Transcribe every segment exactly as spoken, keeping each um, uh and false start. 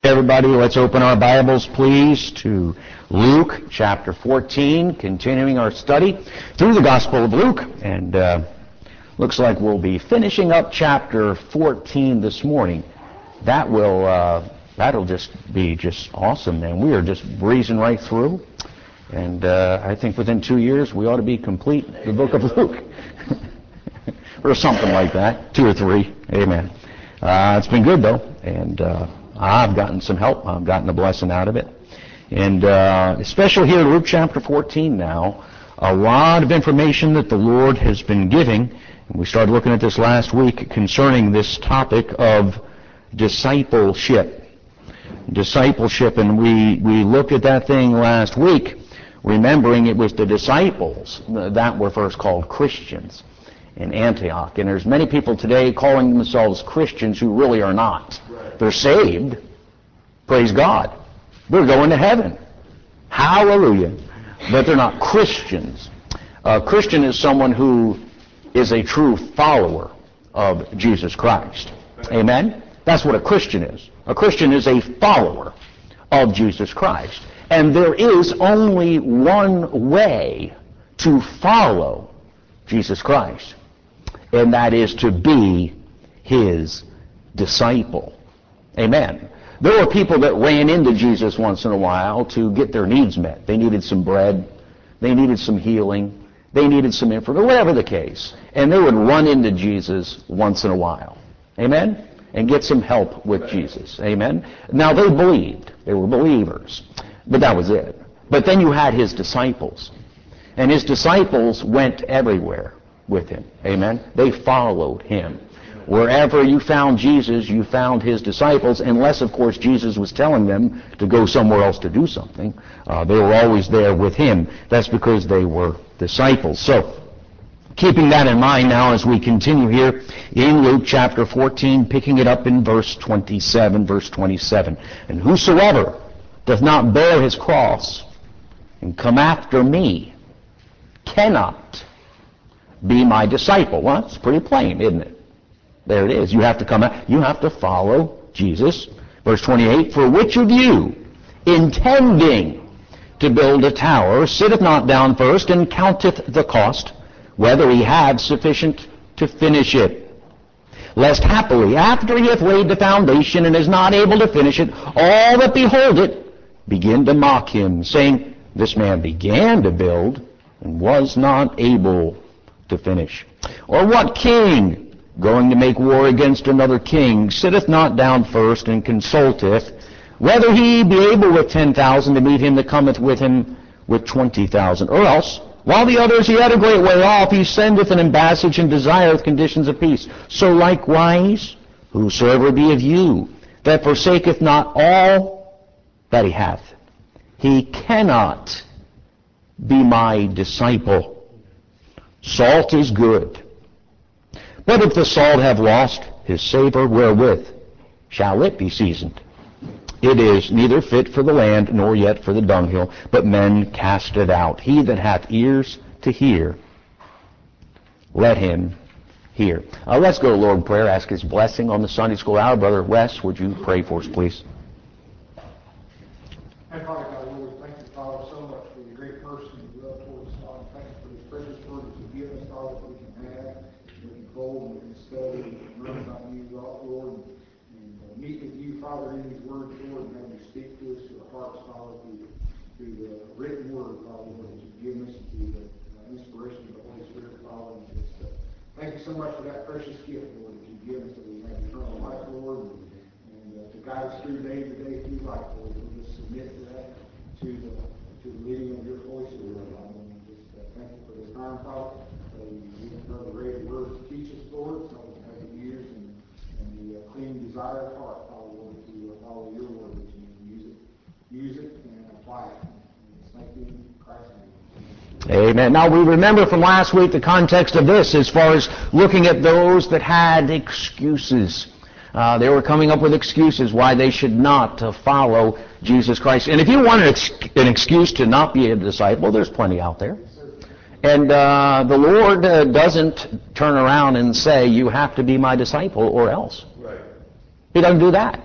Everybody, let's open our Bibles, please, to Luke chapter fourteen, continuing our study through the Gospel of Luke. And uh, looks like we'll be finishing up chapter fourteen this morning. That will, uh, that'll just be just awesome, man. We are just breezing right through. And uh, I think within two years, we ought to be complete the book of Luke. Or something like that, two or three. Amen. Uh, it's been good, though. And uh, I've gotten some help. I've gotten a blessing out of it. And uh, especially here in Luke chapter fourteen now, a lot of information that the Lord has been giving. And we started looking at this last week concerning this topic of discipleship. Discipleship, and we, we looked at that thing last week, remembering it was the disciples that were first called Christians in Antioch. And there's many people today calling themselves Christians who really are not. They're saved. Praise God. They're going to heaven. Hallelujah. But they're not Christians. A Christian is someone who is a true follower of Jesus Christ. Amen? That's what a Christian is. A Christian is a follower of Jesus Christ. And there is only one way to follow Jesus Christ, and that is to be His disciple. Amen. There were people that ran into Jesus once in a while to get their needs met. They needed some bread. They needed some healing. They needed some information, whatever the case. And they would run into Jesus once in a while. Amen? And get some help with Jesus. Amen? Now, they believed. They were believers. But that was it. But then you had His disciples. And His disciples went everywhere with Him. Amen? They followed Him. Wherever you found Jesus, you found His disciples, unless, of course, Jesus was telling them to go somewhere else to do something. Uh, they were always there with Him. That's because they were disciples. So, keeping that in mind now as we continue here in Luke chapter fourteen, picking it up in verse twenty-seven, verse twenty-seven. And whosoever doth not bear his cross and come after me cannot be my disciple. Well, it's pretty plain, isn't it? There it is. You have to come out. You have to follow Jesus. Verse twenty-eight, for which of you, intending to build a tower, sitteth not down first and counteth the cost, whether he have sufficient to finish it? Lest happily, after he hath laid the foundation and is not able to finish it, all that behold it begin to mock him, saying, this man began to build and was not able to finish. Or what king, going to make war against another king, sitteth not down first and consulteth, whether he be able with ten thousand to meet him that cometh with him with twenty thousand? Or else, while the other is yet a great way off, he sendeth an ambassage and desireth conditions of peace. So likewise, whosoever be of you that forsaketh not all that he hath, he cannot be my disciple. Salt is good. But if the salt have lost his savor, wherewith shall it be seasoned? It is neither fit for the land, nor yet for the dunghill, but men cast it out. He that hath ears to hear, let him hear. Uh, let's go to Lord in prayer, ask His blessing on the Sunday school hour. Brother Wes, would you pray for us, please? And Father God, Lord, thank you, Father, so much for your great mercy and love towards us, Father. Thank you for this precious word that you give us, Father, that we can have, we can hold, we can study, we can learn about you, Lord, and uh, meet with you, Father, in these words, Lord, and have you speak to us, to our hearts, Father, through, through the written word, Father, Lord, that you've given us, through the uh, inspiration of the Holy Spirit, Father. And just, uh, thank you so much for that precious gift, Lord, that you've given us, that we have eternal life, Lord, and, and uh, to guide us through day to day through life, Lord. We just submit to that, to the, to the leading of your Holy Spirit, Father. And just uh, thank you for this time, Father. So we give Brother Ray the word to teach us, Lord, so we have the ears and, and the uh, clean desire of heart, Father, Lord, to uh, follow your word, that you can use it, use it and apply it. And thank you in Christ's name. Amen. Now, we remember from last week the context of this as far as looking at those that had excuses. Uh, they were coming up with excuses why they should not uh, follow Jesus Christ. And if you want an, ex- an excuse to not be a disciple, there's plenty out there. And uh, the Lord uh, doesn't turn around and say, you have to be my disciple or else. Right. He doesn't do that.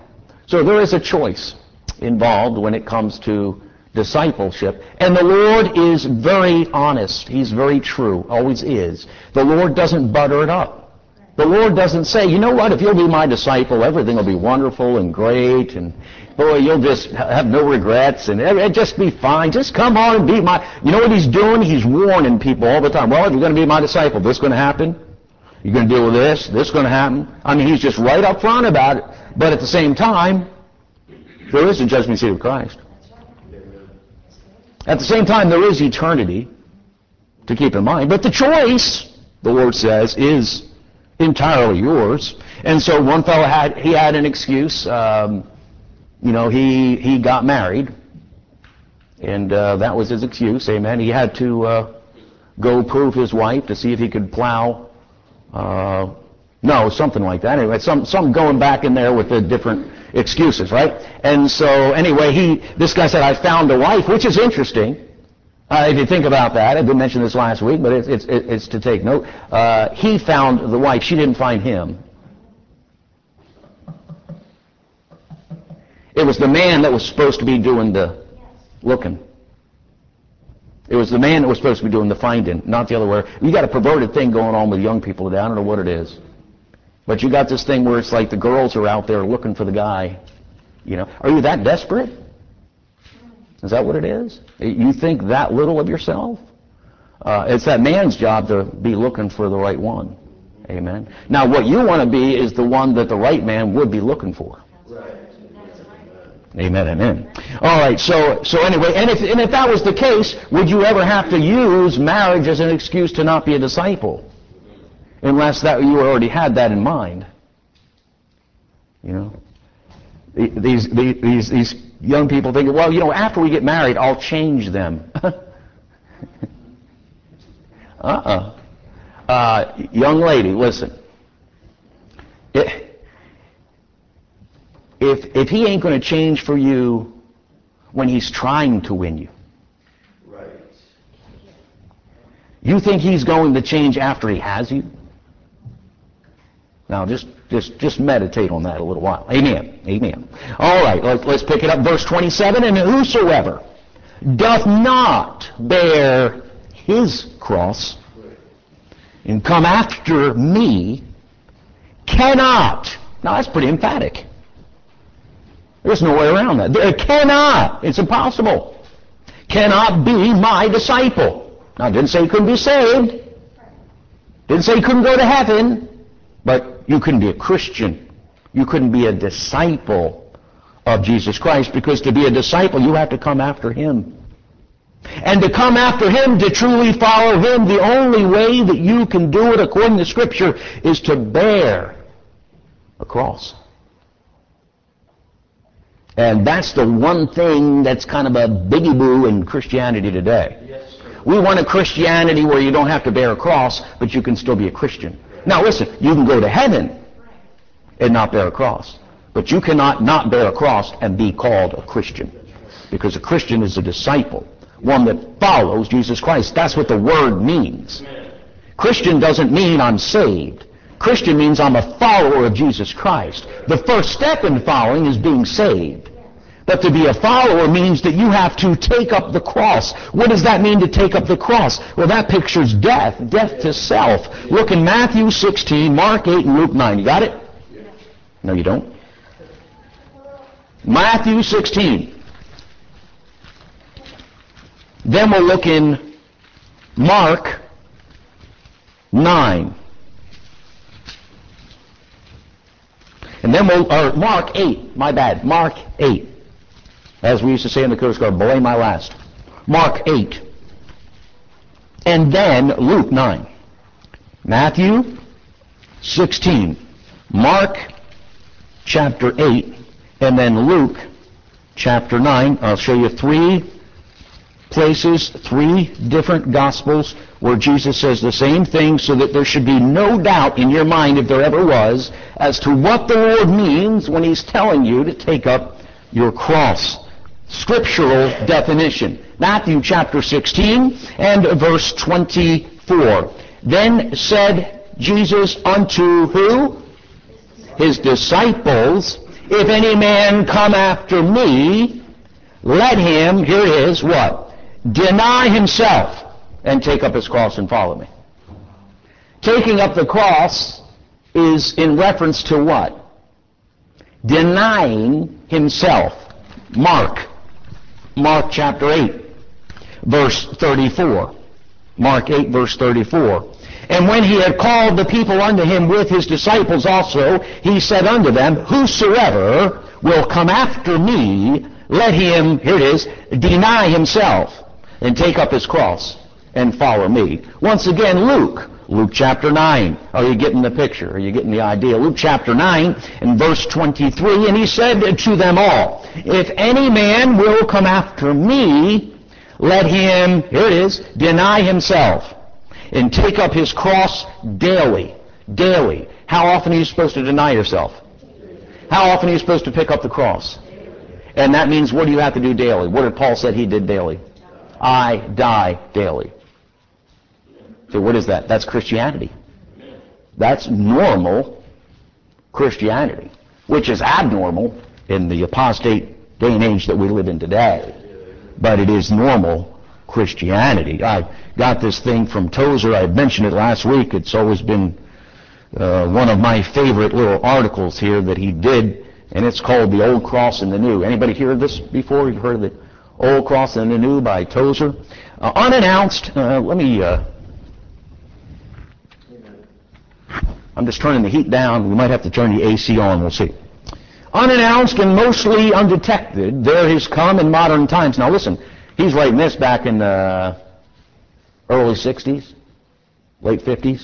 So there is a choice involved when it comes to discipleship. And the Lord is very honest. He's very true, always is. The Lord doesn't butter it up. The Lord doesn't say, you know what, if you'll be my disciple, everything will be wonderful and great, and boy, you'll just have no regrets, and it'll just be fine. Just come on and be my... You know what he's doing? He's warning people all the time. Well, if you're going to be my disciple, this is going to happen. You're going to deal with this. This is going to happen. I mean, he's just right up front about it. But at the same time, there is a judgment seat of Christ. At the same time, there is eternity to keep in mind. But the choice, the Lord says, is entirely yours. And so one fellow had, he had an excuse. Um, you know, he, he got married. And uh, that was his excuse, amen. He had to uh, go prove his wife to see if he could plow. Uh, no, something like that. Anyway, some, some going back in there with the different excuses, right? And so anyway, he, this guy said, I found a wife, which is interesting. Uh, if you think about that, I didn't mention this last week, but it's, it's, it's to take note. Uh, he found the wife. She didn't find him. It was the man that was supposed to be doing the looking. It was the man that was supposed to be doing the finding, not the other way. You got a perverted thing going on with young people today. I don't know what it is. But you got this thing where it's like the girls are out there looking for the guy. You know, are you that desperate? Is that what it is? You think that little of yourself? Uh, it's that man's job to be looking for the right one. Amen. Now, what you want to be is the one that the right man would be looking for. Right. Amen, amen. All right, so so anyway, and if, and if that was the case, would you ever have to use marriage as an excuse to not be a disciple? Unless that you already had that in mind. You know? These, these, these young people think, well, you know, after we get married, I'll change them. uh-uh. Uh, young lady, listen. It, if, if he ain't going to change for you when he's trying to win you, right? You think he's going to change after he has you? Now, just, just, just meditate on that a little while. Amen. Amen. All right, let's, let's pick it up. Verse twenty-seven, and whosoever doth not bear his cross and come after me cannot. Now, that's pretty emphatic. There's no way around that. There cannot. It's impossible. Cannot be my disciple. Now, I didn't say you couldn't be saved. Didn't say you couldn't go to heaven. But you couldn't be a Christian. You couldn't be a disciple of Jesus Christ, because to be a disciple, you have to come after him. And to come after him, to truly follow him, the only way that you can do it according to Scripture is to bear a cross. And that's the one thing that's kind of a biggie-boo in Christianity today. Yes, sir. We want a Christianity where you don't have to bear a cross, but you can still be a Christian. Now listen, you can go to heaven and not bear a cross, but you cannot not bear a cross and be called a Christian, because a Christian is a disciple, one that follows Jesus Christ. That's what the word means. Christian doesn't mean I'm saved. Christian means I'm a follower of Jesus Christ. The first step in following is being saved. But to be a follower means that you have to take up the cross. What does that mean, to take up the cross? Well, that pictures death, death to self. Look in Matthew sixteen, Mark eight, and Luke nine. You got it? No, you don't. Matthew sixteen. Then we'll look in Mark nine. And then we'll, or Mark eight, my bad, Mark eight. As we used to say in the Coast Guard, belay my last. Mark eight. And then Luke nine. Matthew sixteen. Mark chapter eight. And then Luke chapter nine. I'll show you three places, three different Gospels where Jesus says the same thing, so that there should be no doubt in your mind, if there ever was, as to what the Lord means when he's telling you to take up your cross. Scriptural definition. Matthew chapter sixteen and verse twenty-four. Then said Jesus unto who? His disciples, If any man come after me, let him, here it is, what? Deny himself and take up his cross and follow me. Taking up the cross is in reference to what? Denying himself. Mark. Mark chapter eight, verse thirty-four. Mark eight, verse thirty-four. And when he had called the people unto him with his disciples also, he said unto them, Whosoever will come after me, let him, here it is, deny himself and take up his cross and follow me. Once again, Luke. Luke chapter nine. Are you getting the picture? Are you getting the idea? Luke chapter nine and verse twenty-three, and he said to them all, If any man will come after me, let him, here it is, deny himself and take up his cross daily. Daily. How often are you supposed to deny yourself? How often are you supposed to pick up the cross? And that means, what do you have to do daily? What did Paul say he did daily? I die daily. So what is that? That's Christianity. That's normal Christianity, which is abnormal in the apostate day and age that we live in today. But it is normal Christianity. I got this thing from Tozer. I mentioned it last week. It's always been uh, one of my favorite little articles here that he did, and it's called The Old Cross and the New. Anybody hear of this before? You've heard of the Old Cross and the New by Tozer? Uh, unannounced. Uh, let me... Uh, I'm just turning the heat down. We might have to turn the A C on. We'll see. Unannounced and mostly undetected, there has come in modern times. Now listen, he's writing this back in the early sixties, late fifties.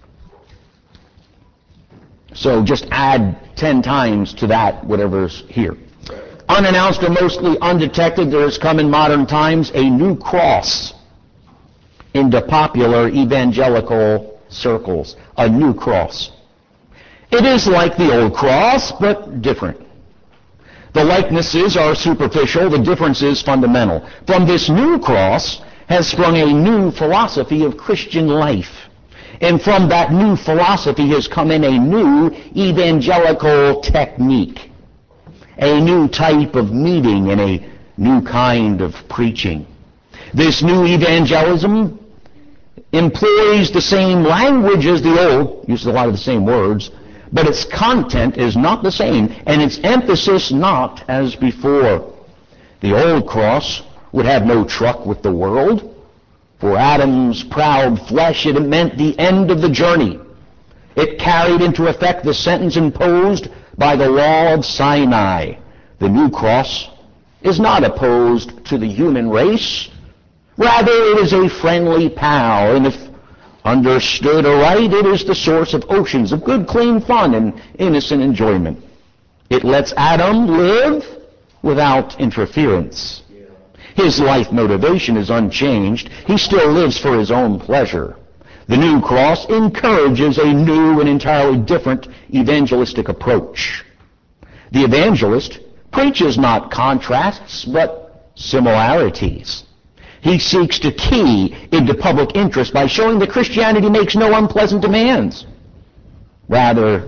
So just add ten times to that, whatever's here. Unannounced and mostly undetected, there has come in modern times a new cross into popular evangelical circles. A new cross. It is like the old cross, but different. The likenesses are superficial, the difference is fundamental. From this new cross has sprung a new philosophy of Christian life. And from that new philosophy has come in a new evangelical technique, a new type of meeting, and a new kind of preaching. This new evangelism employs the same language as the old, uses a lot of the same words, but its content is not the same, and its emphasis not as before. The old cross would have no truck with the world. For Adam's proud flesh, it meant the end of the journey. It carried into effect the sentence imposed by the law of Sinai. The new cross is not opposed to the human race. Rather, it is a friendly pal, and if understood aright, it is the source of oceans of good, clean fun and innocent enjoyment. It lets Adam live without interference. His life motivation is unchanged. He still lives for his own pleasure. The new cross encourages a new and entirely different evangelistic approach. The evangelist preaches not contrasts, but similarities. He seeks to key into public interest by showing that Christianity makes no unpleasant demands. Rather,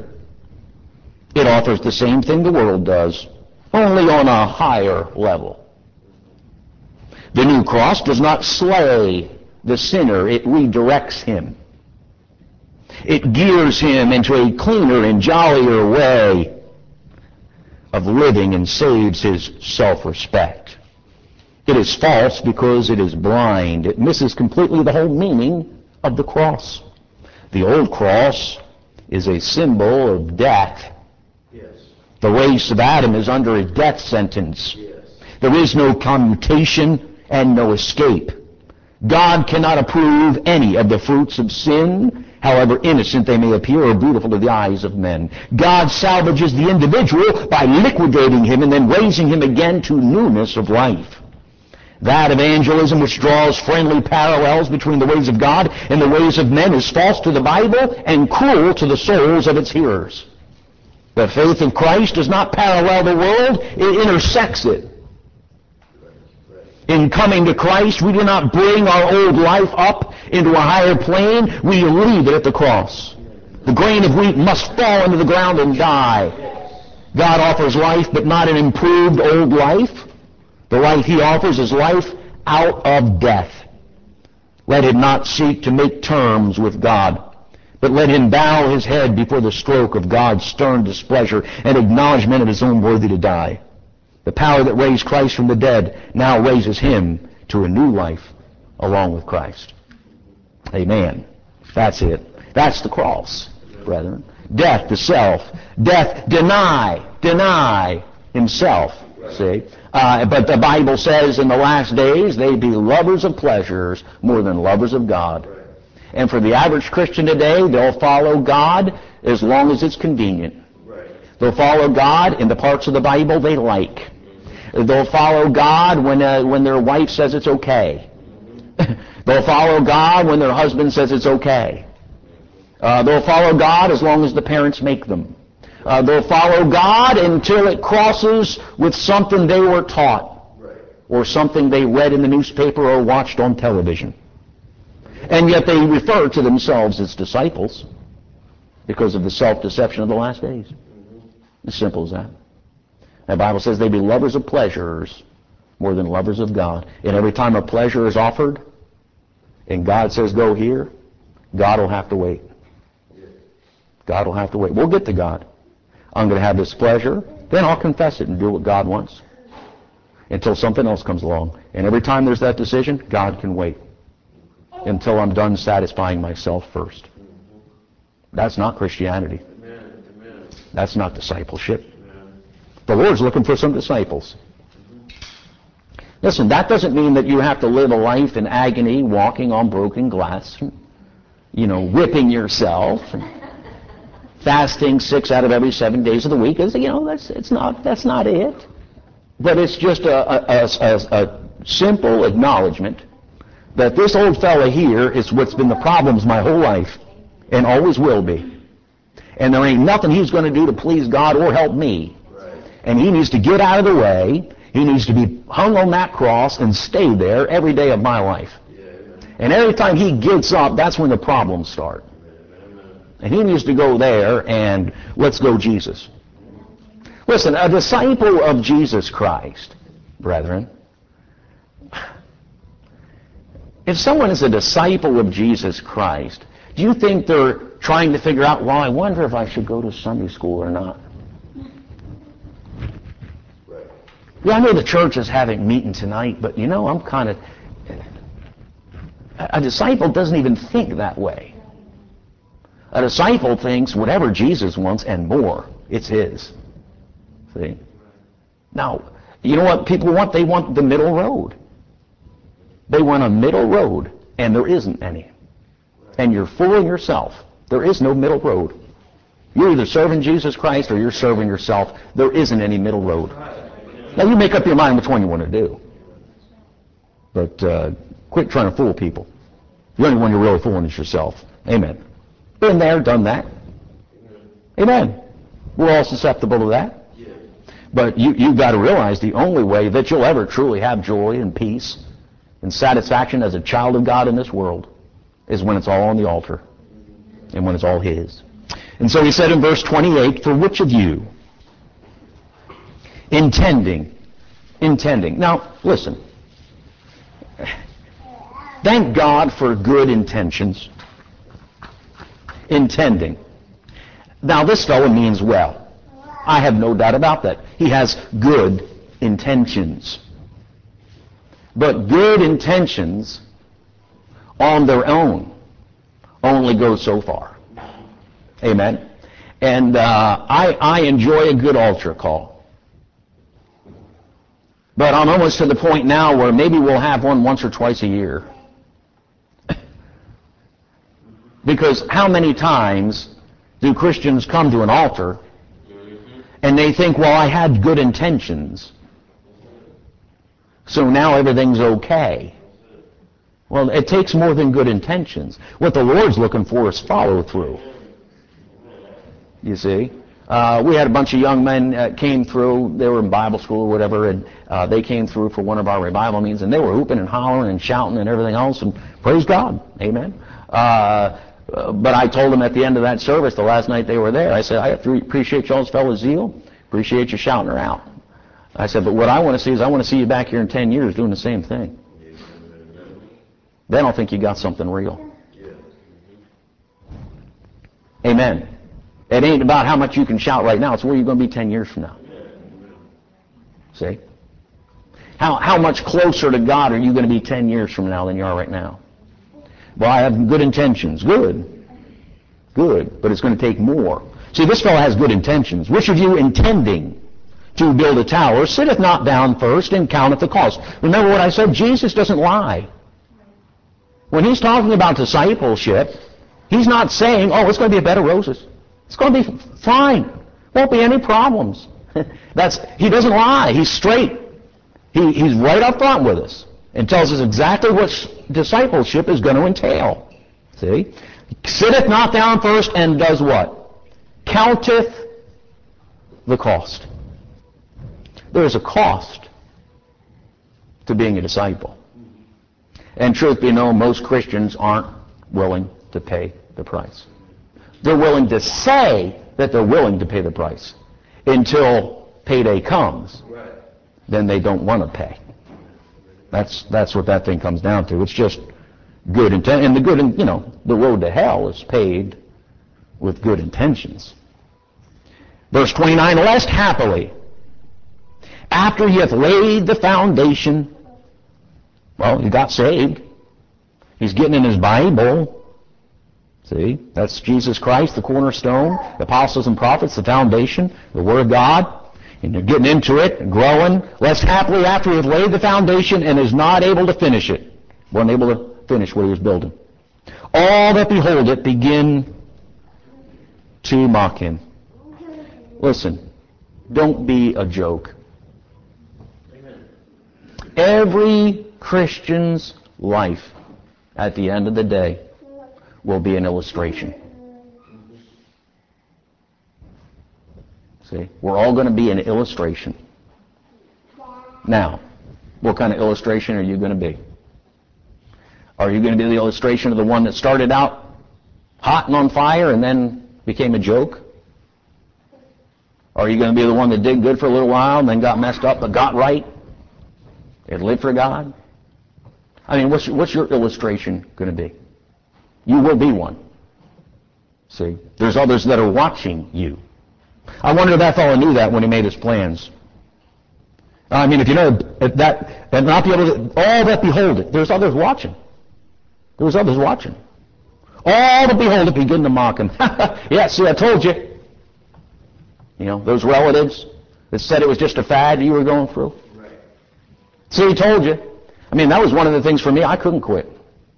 it offers the same thing the world does, only on a higher level. The new cross does not slay the sinner, it redirects him. It gears him into a cleaner and jollier way of living and saves his self-respect. It is false because it is blind. It misses completely the whole meaning of the cross. The old cross is a symbol of death. Yes. The race of Adam is under a death sentence. Yes. There is no commutation and no escape. God cannot approve any of the fruits of sin, however innocent they may appear or beautiful to the eyes of men. God salvages the individual by liquidating him and then raising him again to newness of life. That evangelism which draws friendly parallels between the ways of God and the ways of men is false to the Bible and cruel to the souls of its hearers. The faith of Christ does not parallel the world, it intersects it. In coming to Christ, we do not bring our old life up into a higher plane, we leave it at the cross. The grain of wheat must fall into the ground and die. God offers life, but not an improved old life. The life he offers is life out of death. Let him not seek to make terms with God, but let him bow his head before the stroke of God's stern displeasure and acknowledgement of his own worthy to die. The power that raised Christ from the dead now raises him to a new life along with Christ. Amen. That's it. That's the cross, brethren. Death to self. Death, deny, deny himself. See? Uh, but the Bible says in the last days they be lovers of pleasures more than lovers of God. And for the average Christian today, they'll follow God as long as it's convenient. They'll follow God in the parts of the Bible they like. They'll follow God when, uh, when their wife says it's okay. They'll follow God when their husband says it's okay. Uh, they'll follow God as long as the parents make them. Uh, they'll follow God until it crosses with something they were taught, or something they read in the newspaper or watched on television. And yet they refer to themselves as disciples because of the self-deception of the last days. As simple as that. The Bible says they be lovers of pleasures more than lovers of God. And every time a pleasure is offered, and God says go here, God will have to wait. God will have to wait. We'll get to God. I'm going to have this pleasure, then I'll confess it and do what God wants until something else comes along. And every time there's that decision, God can wait until I'm done satisfying myself first. That's not Christianity. That's not discipleship. The Lord's looking for some disciples. Listen, that doesn't mean that you have to live a life in agony, walking on broken glass, you know, whipping yourself, and fasting six out of every seven days of the week. Is, you know, that's it's not that's not it. But it's just a, a, a, a simple acknowledgement that this old fella here is what's been the problems my whole life, and always will be. And there ain't nothing he's going to do to please God or help me. And he needs to get out of the way. He needs to be hung on that cross and stay there every day of my life. And every time he gets up, that's when the problems start. And he needs to go there, and let's go Jesus. Listen, a disciple of Jesus Christ, brethren, if someone is a disciple of Jesus Christ, do you think they're trying to figure out, well, I wonder if I should go to Sunday school or not? Yeah, I know the church is having meeting tonight, but you know, I'm kind of... A disciple doesn't even think that way. A disciple thinks whatever Jesus wants and more, it's his. See? Now, you know what people want? They want the middle road. They want a middle road, and there isn't any. And you're fooling yourself. There is no middle road. You're either serving Jesus Christ or you're serving yourself. There isn't any middle road. Now, you make up your mind which one you want to do. But uh, quit trying to fool people. The only one you're really fooling is yourself. Amen. Been there, done that. Amen. We're all susceptible to that. But you, you've got to realize the only way that you'll ever truly have joy and peace and satisfaction as a child of God in this world is when it's all on the altar and when it's all his. And so he said in verse twenty-eight, for which of you, intending, intending. Now, listen. Thank God for good intentions. Intending. Now, this fellow means well. I have no doubt about that. He has good intentions. But good intentions on their own only go so far. Amen. And uh, I, I enjoy a good altar call. But I'm almost to the point now where maybe we'll have one once or twice a year. Because how many times do Christians come to an altar and they think, well, I had good intentions, so now everything's okay. Well, it takes more than good intentions. What the Lord's looking for is follow-through. You see? Uh, we had a bunch of young men that came through. They were in Bible school or whatever, and uh, they came through for one of our revival meetings, and they were hooping and hollering and shouting and everything else, and praise God. Amen. Uh, but I told them at the end of that service, the last night they were there, I said, I appreciate y'all's fellow zeal, Appreciate you shouting her out. I said, but what I want to see is I want to see you back here in ten years doing the same thing. Then I'll think you got something real. Amen. It ain't about how much you can shout right now. It's where you're going to be ten years from now. See? How, how much closer to God are you going to be ten years from now than you are right now? Well, I have good intentions. Good. Good. But it's going to take more. See, this fellow has good intentions. Which of you intending to build a tower sitteth not down first and counteth the cost? Remember what I said? Jesus doesn't lie. When he's talking about discipleship, he's not saying, oh, it's going to be a bed of roses. It's going to be fine. Won't be any problems. That's he doesn't lie. He's straight. He, he's right up front with us and tells us exactly what discipleship is going to entail. See? Sitteth not down first and does what? Counteth the cost. There is a cost to being a disciple. And truth be known, most Christians aren't willing to pay the price. They're willing to say that they're willing to pay the price until payday comes. Right. Then they don't want to pay. That's that's what that thing comes down to. It's just good intent, and the good, you know, the road to hell is paved with good intentions. Verse twenty-nine, lest happily, after he hath laid the foundation, well, he got saved. He's getting in his Bible. See, that's Jesus Christ, the cornerstone, the apostles and prophets, the foundation, the Word of God. And they're getting into it and growing. Lest happily after he hath laid the foundation and is not able to finish it, wasn't able to finish what he was building, all that behold it begin to mock him. Listen, don't be a joke. Amen. Every Christian's life at the end of the day will be an illustration. See, we're all going to be an illustration. Now, what kind of illustration are you going to be? Are you going to be the illustration of the one that started out hot and on fire and then became a joke? Or are you going to be the one that did good for a little while and then got messed up but got right and lived for God? I mean, what's your, what's your illustration going to be? You will be one. See, there's others that are watching you. I wonder if that fellow knew that when he made his plans. I mean, if you know if that, and not be able to, all that behold it, there's others watching. There was others watching. All that behold it begin to mock him. Yeah, see, I told you. You know, those relatives that said it was just a fad you were going through. Right. See, he told you. I mean, that was one of the things for me. I couldn't quit.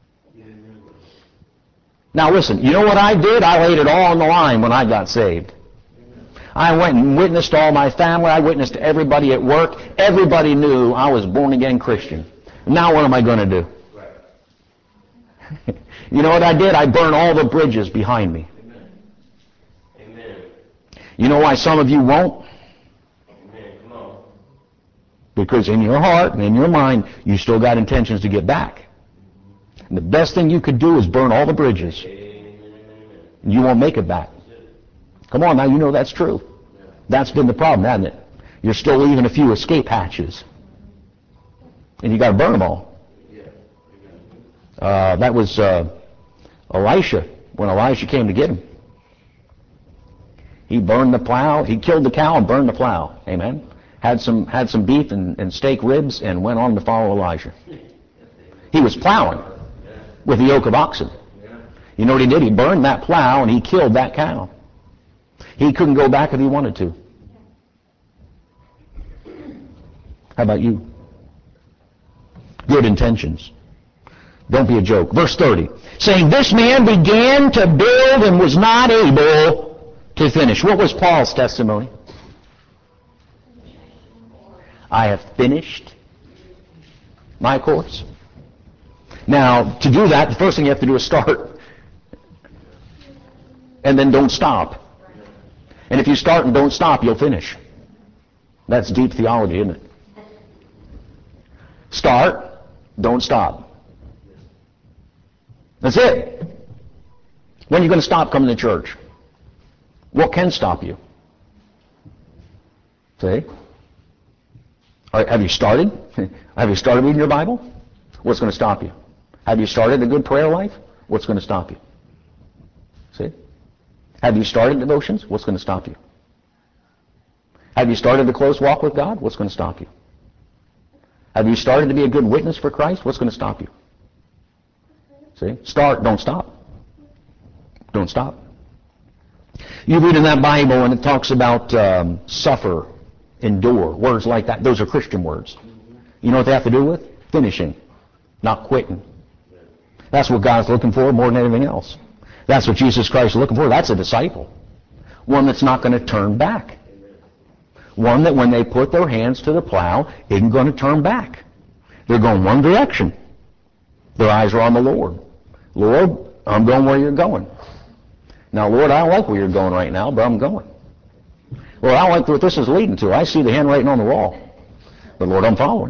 Now listen, you know what I did? I laid it all on the line when I got saved. I went and witnessed to all my family. I witnessed to everybody at work. Everybody knew I was a born-again Christian. Now what am I going to do? Right. You know what I did? I burned all the bridges behind me. Amen. Amen. You know why some of you won't? Amen. Come on. Because in your heart and in your mind, you still got intentions to get back. And the best thing you could do is burn all the bridges. And you won't make it back. Come on now, you know that's true. That's been the problem, hasn't it? You're still leaving a few escape hatches. And you got to burn them all. Uh, that was uh, Elisha, when Elisha came to get him. He burned the plow, he killed the cow and burned the plow. Amen. Had some had some beef and, and steak ribs and went on to follow Elijah. He was plowing with a yoke of oxen. You know what he did? He burned that plow and he killed that cow. He couldn't go back if he wanted to. How about you? Good intentions. Don't be a joke. Verse thirty, saying, this man began to build and was not able to finish. What was Paul's testimony? I have finished my course. Now, to do that, the first thing you have to do is start. And then don't stop. And if you start and don't stop, you'll finish. That's deep theology, isn't it? Start, don't stop. That's it. When are you going to stop coming to church? What can stop you? See? All right, have you started? Have you started reading your Bible? What's going to stop you? Have you started a good prayer life? What's going to stop you? See? Have you started devotions? What's going to stop you? Have you started a close walk with God? What's going to stop you? Have you started to be a good witness for Christ? What's going to stop you? See? Start, don't stop. Don't stop. You read in that Bible and it talks about um, suffer, endure, words like that. Those are Christian words. You know what they have to do with? Finishing, not quitting. That's what God's looking for more than anything else. That's what Jesus Christ is looking for. That's a disciple. One that's not going to turn back. One that when they put their hands to the plow, isn't going to turn back. They're going one direction. Their eyes are on the Lord. Lord, I'm going where you're going. Now, Lord, I don't like where you're going right now, but I'm going. Lord, I don't like what this is leading to. I see the handwriting on the wall. But, Lord, I'm following.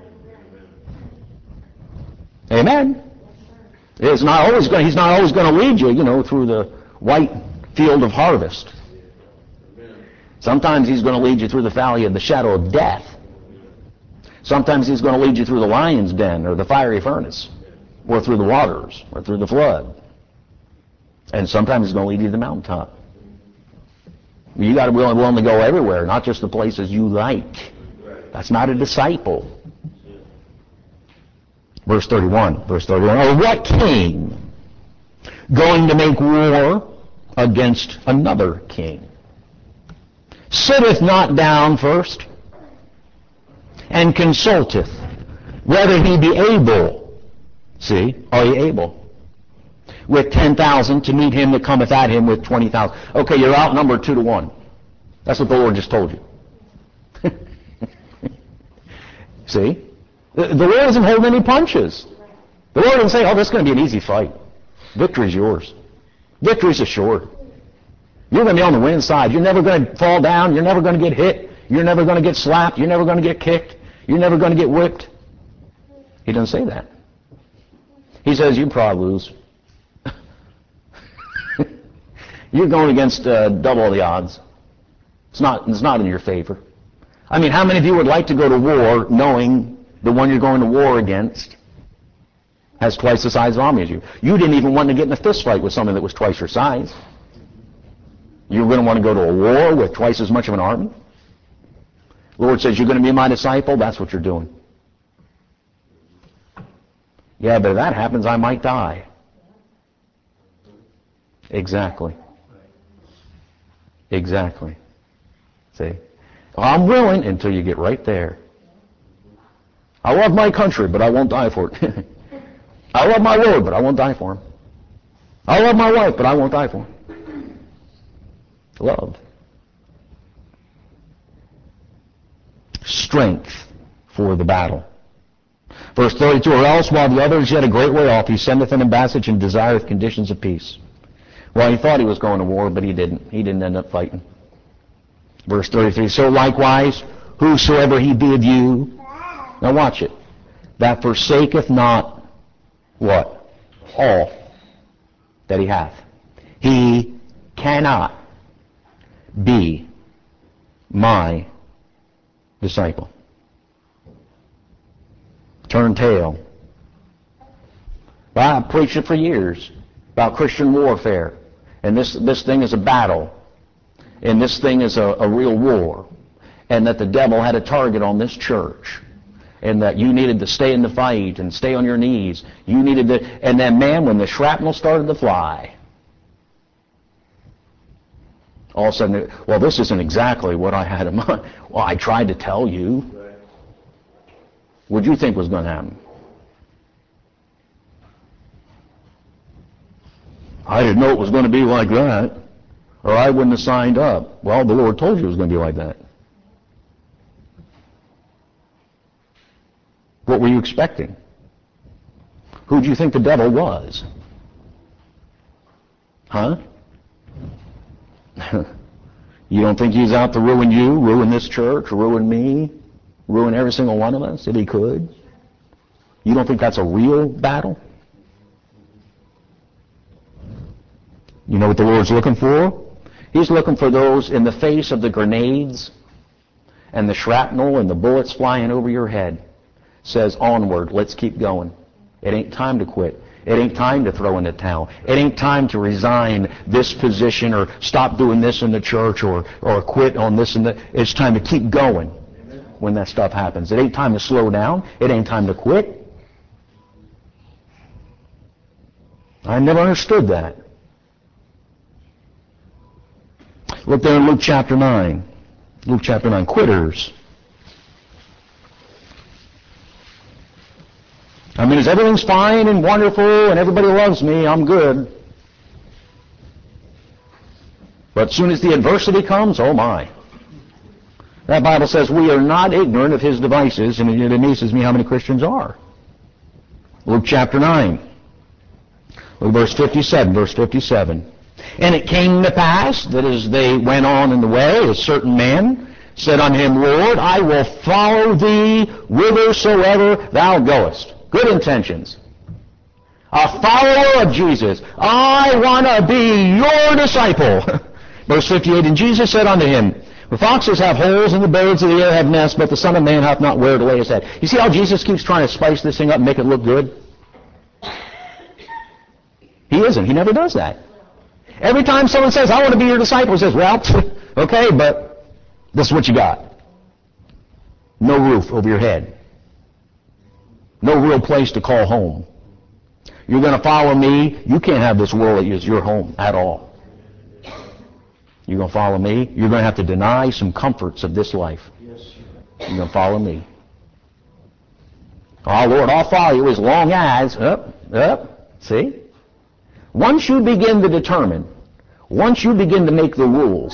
Amen. It's not always going, he's not always going to lead you, you know, through the white field of harvest. Sometimes he's going to lead you through the valley of the shadow of death. Sometimes he's going to lead you through the lion's den or the fiery furnace or through the waters or through the flood. And sometimes he's going to lead you to the mountaintop. You got to be willing to go everywhere, not just the places you like. That's not a disciple. Verse thirty-one. Verse thirty-one. Or what king going to make war against another king sitteth not down first and consulteth whether he be able, see, are you able, with ten thousand to meet him that cometh at him with twenty thousand. Okay, you're outnumbered two to one. That's what the Lord just told you. See? The, the Lord doesn't hold any punches. The Lord doesn't say, oh, this is going to be an easy fight. Victory's yours. Victory's assured. You're going to be on the winning side. You're never going to fall down. You're never going to get hit. You're never going to get slapped. You're never going to get kicked. You're never going to get whipped. He doesn't say that. He says, you probably lose. You're going against uh, double the odds. It's not, it's not in your favor. I mean, how many of you would like to go to war knowing the one you're going to war against has twice the size of army as you? You didn't even want to get in a fist fight with someone that was twice your size. You're going to want to go to a war with twice as much of an army? The Lord says, you're going to be my disciple? That's what you're doing. Yeah, but if that happens, I might die. Exactly. Exactly. See? I'm willing until you get right there. I love my country, but I won't die for it. I love my Lord, but I won't die for him. I love my wife, but I won't die for him. Love. Strength for the battle. Verse thirty-two, or else while the other is yet a great way off, he sendeth an embassage and desireth conditions of peace. Well, he thought he was going to war, but he didn't. He didn't end up fighting. Verse thirty-three, so likewise, whosoever he bid you, now watch it, that forsaketh not, what? All that he hath. He cannot be my disciple. Turn tail. Well, I've preached it for years about Christian warfare. And this, this thing is a battle. And this thing is a, a real war. And that the devil had a target on this church. And that you needed to stay in the fight and stay on your knees. You needed to, and then man, when the shrapnel started to fly, all of a sudden, well, this isn't exactly what I had in mind. Well, I tried to tell you. What do you think was going to happen? I didn't know it was going to be like that, or I wouldn't have signed up. Well, the Lord told you it was going to be like that. What were you expecting? Who do you think the devil was? Huh? You don't think he's out to ruin you, ruin this church, ruin me, ruin every single one of us if he could? You don't think that's a real battle? You know what the Lord's looking for? He's looking for those in the face of the grenades, and the shrapnel and the bullets flying over your head says, onward, let's keep going. It ain't time to quit. It ain't time to throw in the towel. It ain't time to resign this position or stop doing this in the church or, or quit on this and that. It's time to keep going when that stuff happens. It ain't time to slow down. It ain't time to quit. I never understood that. Look there in Luke chapter nine. Luke chapter nine, quitters. I mean, as everything's fine and wonderful and everybody loves me, I'm good. But as soon as the adversity comes, oh my. That Bible says we are not ignorant of his devices, and it amazes me how many Christians are. Luke chapter nine. Look, verse fifty-seven, verse fifty-seven. And it came to pass that as they went on in the way, a certain man said unto him, Lord, I will follow thee whithersoever thou goest. Good intentions. A follower of Jesus. I want to be your disciple. Verse fifty-eight, and Jesus said unto him, the foxes have holes and the birds of the air have nests, but the Son of Man hath not where to lay his head. You see how Jesus keeps trying to spice this thing up and make it look good? He isn't. He never does that. Every time someone says, I want to be your disciple, he says, well, okay, but this is what you got. No roof over your head. No real place to call home. You're going to follow me. You can't have this world as your home at all. You're going to follow me. You're going to have to deny some comforts of this life. You're going to follow me. Oh, Lord, I'll follow you as long as, up, up, see? Once you begin to determine, once you begin to make the rules,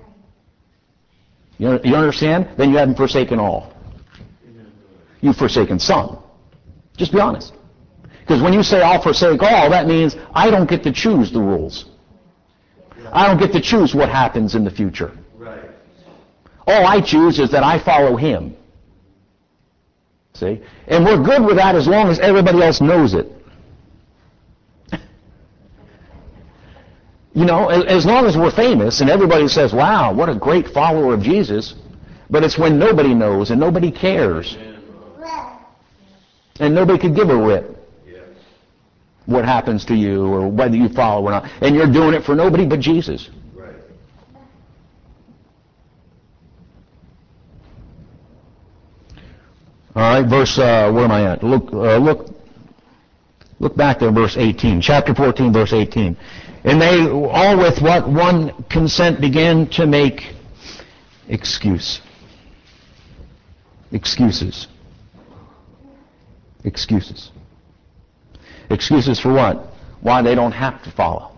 you, you understand? Then you haven't forsaken all. You've forsaken some. Just be honest. Because when you say I'll forsake all, that means I don't get to choose the rules. I don't get to choose what happens in the future. Right. All I choose is that I follow him. See? And we're good with that as long as everybody else knows it. You know, as long as we're famous and everybody says, wow, what a great follower of Jesus, but it's when nobody knows and nobody cares. And nobody could give a rip what happens to you or whether you follow or not. And you're doing it for nobody but Jesus. Right. All right, verse, uh, where am I at? Look, uh, look, look back there, verse eighteen. Chapter fourteen, verse eighteen. And they all with what? One consent began to make excuse. Excuses. Excuses. Excuses for what? Why they don't have to follow.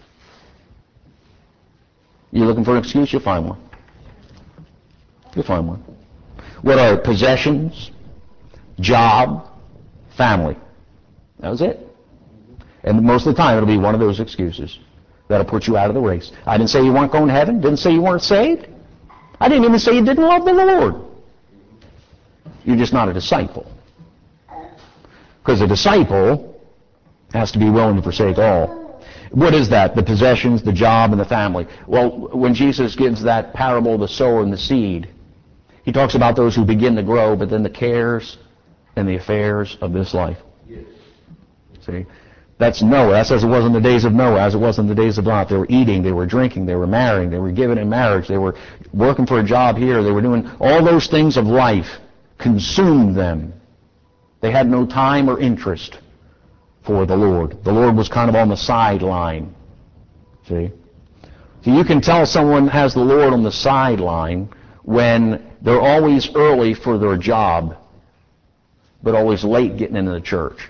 You looking for an excuse? You'll find one. You'll find one. What are it? Possessions, job, family. That was it. And most of the time it'll be one of those excuses that'll put you out of the race. I didn't say you weren't going to heaven. Didn't say you weren't saved. I didn't even say you didn't love the Lord. You're just not a disciple. Because a disciple has to be willing to forsake all. What is that? The possessions, the job, and the family. Well, when Jesus gives that parable of the sower and the seed, he talks about those who begin to grow, but then the cares and the affairs of this life. Yes. See? That's Noah. That's as it was in the days of Noah, as it was in the days of Lot. They were eating, they were drinking, they were marrying, they were given in marriage, they were working for a job here, they were doing all those things of life consumed them. They had no time or interest for the Lord. The Lord was kind of on the sideline. See? So you can tell someone has the Lord on the sideline when they're always early for their job, but always late getting into the church.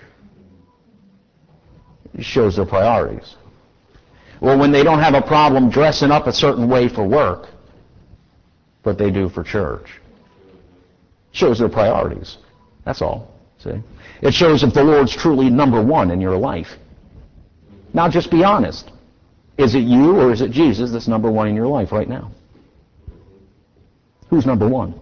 It shows their priorities. Or when they don't have a problem dressing up a certain way for work, but they do for church. It shows their priorities. That's all. See? It shows if the Lord's truly number one in your life. Now just be honest. Is it you or is it Jesus that's number one in your life right now? Who's number one?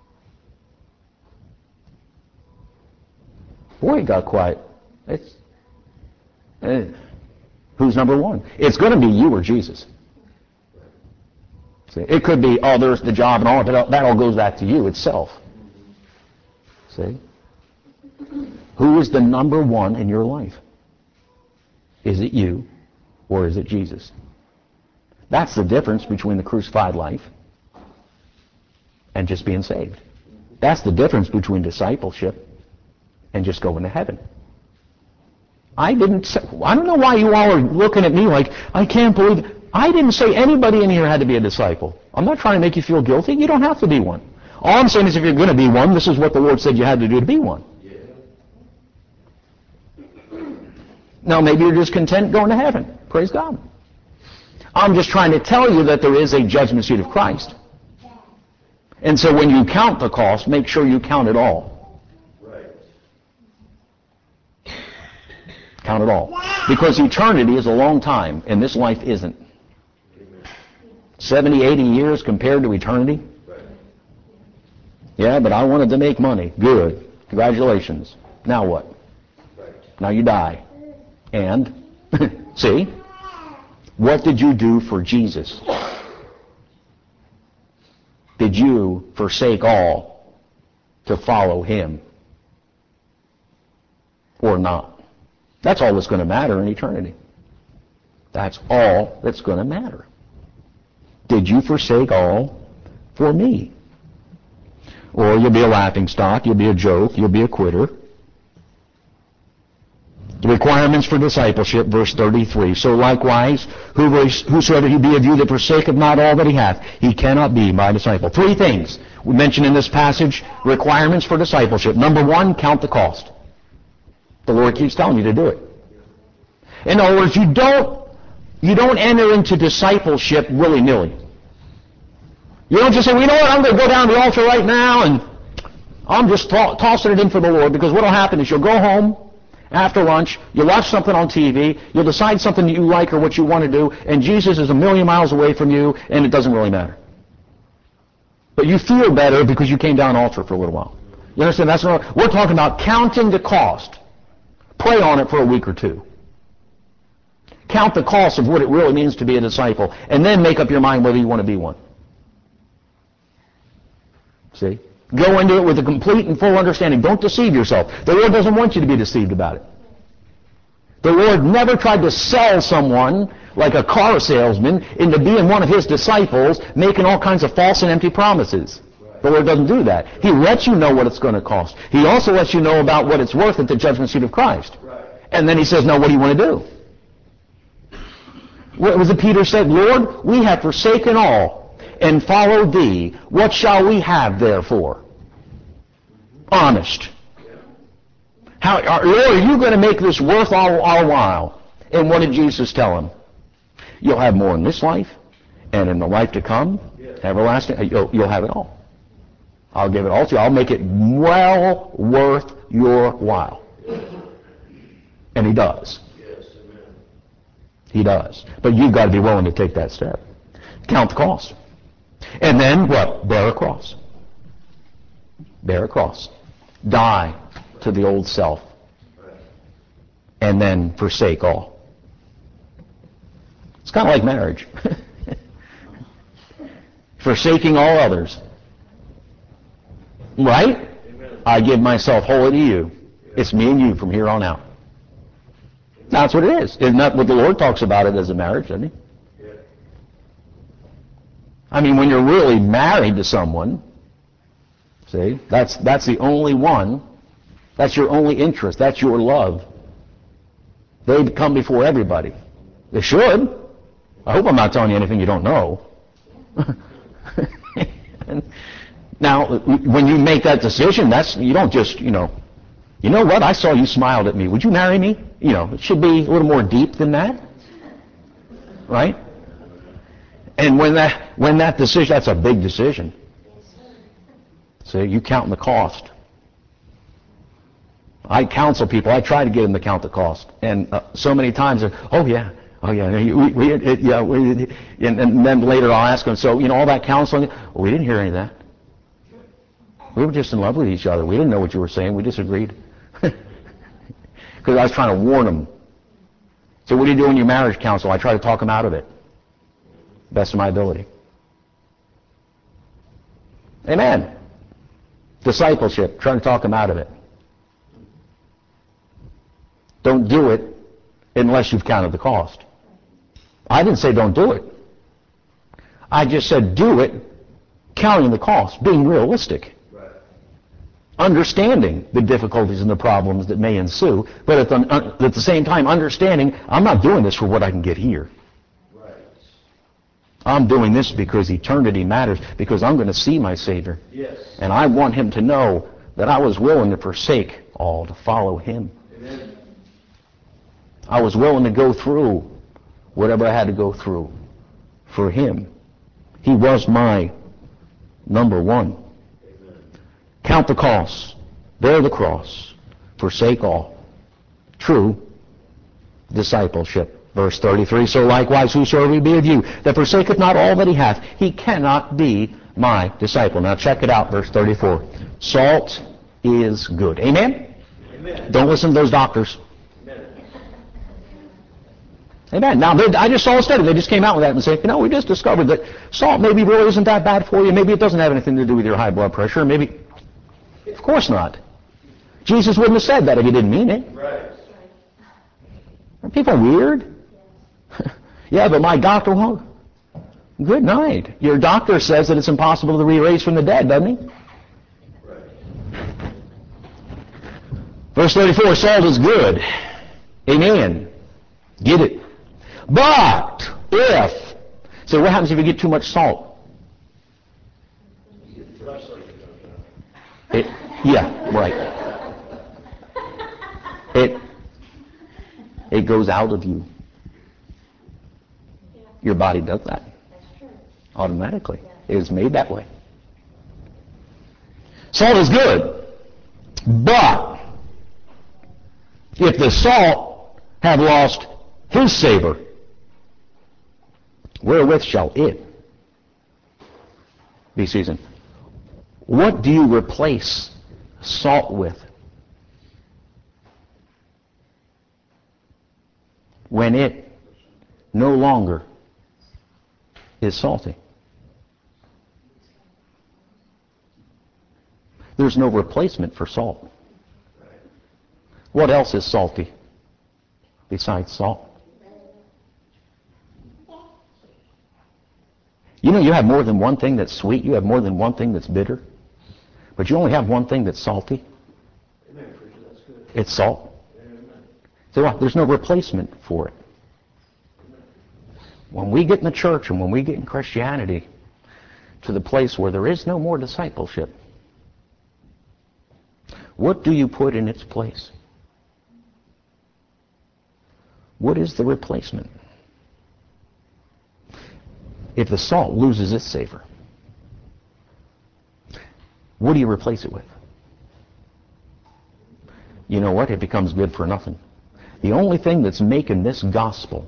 Boy, it got quiet. It's, uh, who's number one? It's going to be you or Jesus. See, it could be, oh, there's the job and all, but that all goes back to you itself. See? Who is the number one in your life? Is it you or is it Jesus? That's the difference between the crucified life and just being saved. That's the difference between discipleship and just going to heaven. I didn't say, I don't know why you all are looking at me like, I can't believe it. I didn't say anybody in here had to be a disciple. I'm not trying to make you feel guilty. You don't have to be one. All I'm saying is if you're going to be one, this is what the Lord said you had to do to be one. Now, maybe you're just content going to heaven. Praise God. I'm just trying to tell you that there is a judgment seat of Christ. And so when you count the cost, make sure you count it all. Right. Count it all. Because eternity is a long time, and this life isn't. seventy, eighty years compared to eternity? Right. Yeah, but I wanted to make money. Good. Congratulations. Now what? Right. Now you die. And, see? What did you do for Jesus? Did you forsake all to follow him? Or not? That's all that's going to matter in eternity. That's all that's going to matter. Did you forsake all for me? Or you'll be a laughingstock, you'll be a joke, you'll be a quitter. The requirements for discipleship, verse thirty-three. So likewise, whosoever he be of you that forsaketh not all that he hath, he cannot be my disciple. Three things we mentioned in this passage, requirements for discipleship. Number one, count the cost. The Lord keeps telling you to do it. In other words, you don't, you don't enter into discipleship willy-nilly. You don't just say, well, you know what, I'm going to go down to the altar right now and I'm just to- tossing it in for the Lord, because what will happen is you'll go home after lunch, you'll watch something on T V, you'll decide something that you like or what you want to do, and Jesus is a million miles away from you, and it doesn't really matter. But you feel better because you came down an altar for a little while. You understand? That's not, we're talking about counting the cost. Pray on it for a week or two. Count the cost of what it really means to be a disciple, and then make up your mind whether you want to be one. See? Go into it with a complete and full understanding. Don't deceive yourself. The Lord doesn't want you to be deceived about it. The Lord never tried to sell someone like a car salesman into being one of his disciples, making all kinds of false and empty promises. The Lord doesn't do that. He lets you know what it's going to cost. He also lets you know about what it's worth at the judgment seat of Christ. And then he says, now what do you want to do? What was it Peter said? Lord, we have forsaken all and followed thee. What shall we have therefore? Honest. How, are, Lord, are you going to make this worth our, our while? And what did Jesus tell him? You'll have more in this life, and in the life to come, everlasting, you'll, you'll have it all. I'll give it all to you. I'll make it well worth your while. And he does. He does. But you've got to be willing to take that step. Count the cost. And then what? Bear a cross. Bear a cross. Die to the old self. And then forsake all. It's kind of like marriage. Forsaking all others. Right? Amen. I give myself wholly to you. It's me and you from here on out. That's what it is. Isn't that what the Lord talks about it as a marriage, doesn't he? Yeah. I mean, when you're really married to someone, see, that's that's the only one. That's your only interest. That's your love. They come before everybody. They should. I hope I'm not telling you anything you don't know. Now, when you make that decision, that's you don't just, you know, you know what? I saw you smiled at me. Would you marry me? You know, it should be a little more deep than that. Right? And when that when that decision, that's a big decision. So you count the cost. I counsel people. I try to get them to count the cost. And uh, so many times, oh yeah, oh yeah, we, we, it, yeah, we, and, and then later I'll ask them, so, you know, all that counseling, well, we didn't hear any of that. We were just in love with each other. We didn't know what you were saying. We disagreed. Because I was trying to warn them. So what do you do in your marriage counsel? I try to talk them out of it. Best of my ability. Amen. Discipleship, trying to talk him out of it. Don't do it unless you've counted the cost. I didn't say don't do it. I just said do it counting the cost, being realistic. Right. Understanding the difficulties and the problems that may ensue, but at the, uh, at the same time understanding I'm not doing this for what I can get here. Right. I'm doing this because eternity matters, because I'm going to see my Savior. Yes. And I want him to know that I was willing to forsake all to follow him. Amen. I was willing to go through whatever I had to go through for him. He was my number one. Amen. Count the costs, bear the cross, forsake all. True discipleship. Verse thirty-three, so likewise whosoever be of you that forsaketh not all that he hath, he cannot be my disciple. Now check it out, verse thirty-four. Salt is good. Amen? Amen. Don't listen to those doctors. Amen. Now, I just saw a study. They just came out with that and said, you know, we just discovered that salt maybe really isn't that bad for you. Maybe it doesn't have anything to do with your high blood pressure. Maybe, of course not. Jesus wouldn't have said that if he didn't mean it. Right. Are people weird? Yeah, but my doctor won't. Good night. Your doctor says that it's impossible to re-raise from the dead, doesn't he? Right. Verse thirty-four, salt is good. Amen. Get it. But if, so what happens if you get too much salt? It, yeah, right. It, it goes out of you. Your body does that automatically. It is made that way. Salt is good, but if the salt have lost his savor, wherewith shall it be seasoned? What do you replace salt with when it no longer is salty? There's no replacement for salt. What else is salty besides salt? You know, you have more than one thing that's sweet. You have more than one thing that's bitter. But you only have one thing that's salty. Amen. That's good. It's salt. Amen. So what? There's no replacement for it. Amen. When we get in the church and when we get in Christianity to the place where there is no more discipleship, what do you put in its place? What is the replacement? If the salt loses its savor, what do you replace it with? You know what? It becomes good for nothing. The only thing that's making this gospel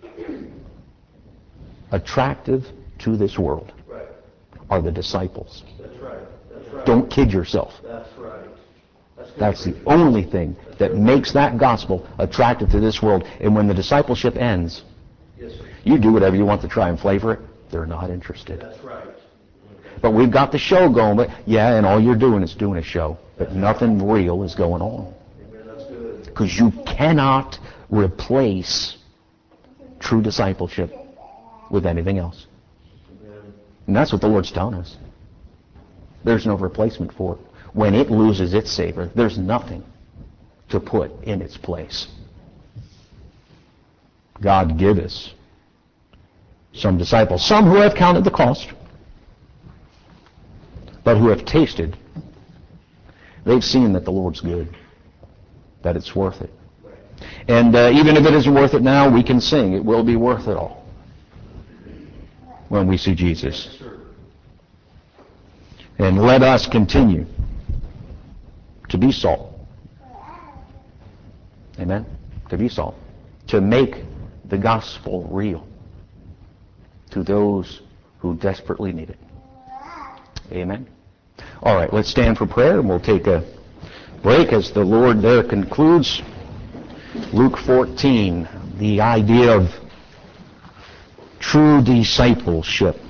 attractive to this world right. are the disciples. That's right. That's right. Don't kid yourself. That's right. That's, that's the only thing that's that makes that gospel attractive to this world. And when the discipleship ends, yes, you do whatever you want to try and flavor it. They're not interested. That's right. But we've got the show going, but yeah, and all you're doing is doing a show. But nothing real is going on. Because you cannot replace true discipleship with anything else. And that's what the Lord's telling us. There's no replacement for it. When it loses its savor, there's nothing to put in its place. God give us some disciples, some who have counted the cost, but who have tasted. They've seen that the Lord's good, that it's worth it. And uh, even if it isn't worth it now, we can sing, it will be worth it all when we see Jesus. And let us continue to be salt. Amen? To be salt. To make the gospel real to those who desperately need it. Amen? All right, let's stand for prayer, and we'll take a break as the Lord there concludes Luke fourteen, the idea of true discipleship.